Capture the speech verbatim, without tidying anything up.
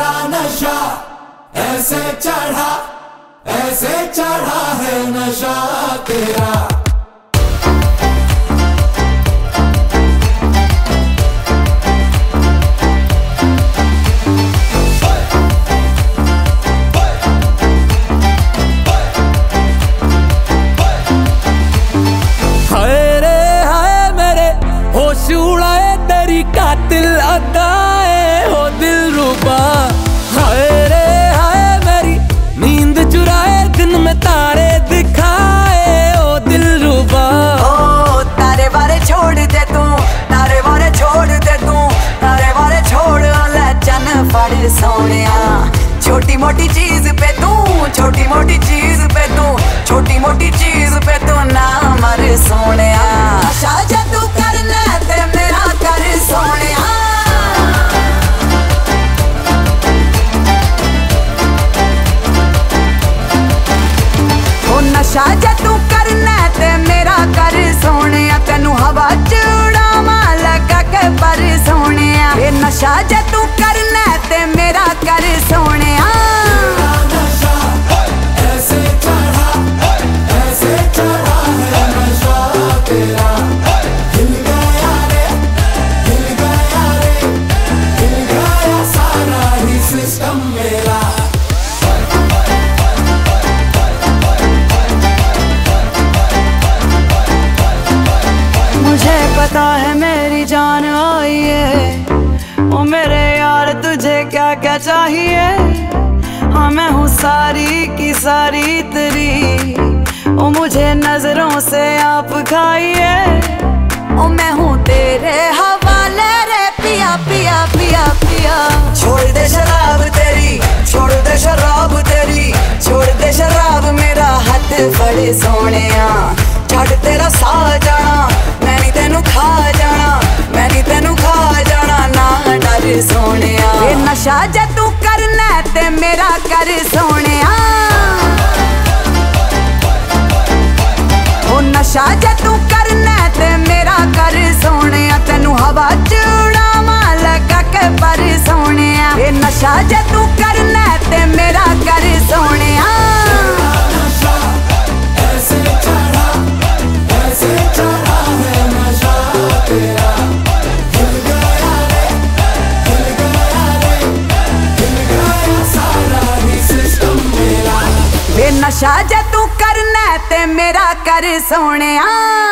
तेरा नशा ऐसे चढ़ा, ऐसे चढ़ा है नशा तेरा। कातिल अदाए हो दिल रुबा, हाय रे हाय मेरी नींद चुराए दिन में तारे दिखाए ओ दिल रुबा। ओ तारे बारे छोड़ दे तू, तारे बारे छोड़ दे तू, तारे बारे छोड़ ले चन फड़ सोनिया। छोटी मोटी चीज पे तू, छोटी मोटी चीज पे तू, छोटी मोटी चीज पे तू ना मर सोनिया। शाजा तू करना ते मेरा कर सोनिया। नशा जे तू करना ते मेरा कर सोनिया, तेनू हवा च उड़ावा लगा के पर सोनिया। ये नशा जे तू करना ते मेरा कर सोनिया। नशा ऐसे चढ़ा, ऐसे चढ़ा है नशा तेरा। हिल गया रे, हिल गया रे, हिल गया सारा ही सिस्टम मेरा। मुझे पता है मेरी जान आई है, ओ मेरे यार तुझे क्या क्या चाहिए। हाँ मैं हूँ सारी की सारी तेरी, ओ मुझे नजरों से आप खाइए। ओ मैं हूँ तेरे हवाले रे पिया पिया पिया पिया। छोड़ दे शराब तेरी, छोड़ दे शराब तेरी, छोड़ दे शराब मेरा हाथ फड़ सोनिया। छड़ तेरा सा जाना, मैं नी तेनू खा जाना, मैं नी तेनू खा जाना ना डर सोनिया। ये नशा जे तू करना ते मेरा कर सोनिया। ओ नशा जे तू करना ते मेरा कर सोनिया, तेनू हवा च उड़ावा लगा के पर सोनिया। ये नशा जे तू करना ते मेरा कर सोनिया। नशा ऐसे चढ़ा, ऐसे चढ़ा है नशा तेरा। हिल गया रे, हिल गया रे, हिल गया सारा ही सिस्टम मेरा। वे नशा जे तू करना ते मेरा कर सोनिया।